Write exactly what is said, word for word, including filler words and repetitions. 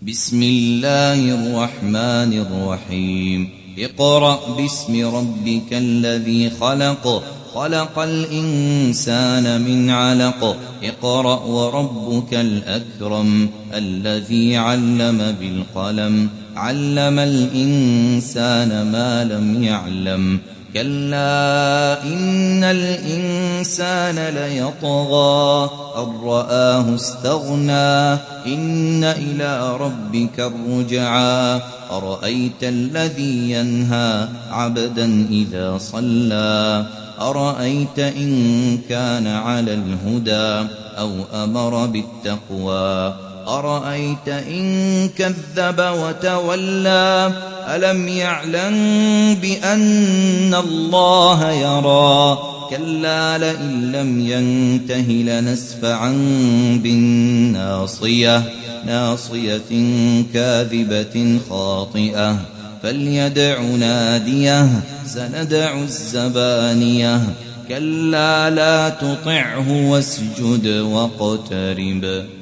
بسم الله الرحمن الرحيم اقرأ باسم ربك الذي خلق خلق الإنسان من علق اقرأ وربك الأكرم الذي علم بالقلم علم الإنسان ما لم يعلم كلا إن الإنسان ليطغى أن رآه استغنى إن إلى ربك الرجعى أرأيت الذي ينهى عبدا إذا صلى أرأيت إن كان على الهدى أو أمر بالتقوى أرأيت إن كذب وتولى ألم يعلم بأن الله يرى كلا لئن لم ينته لنسفعا بالناصية ناصية كاذبة خاطئة فليدع ناديه سندع الزبانية كلا لا تطعه واسجد واقترب.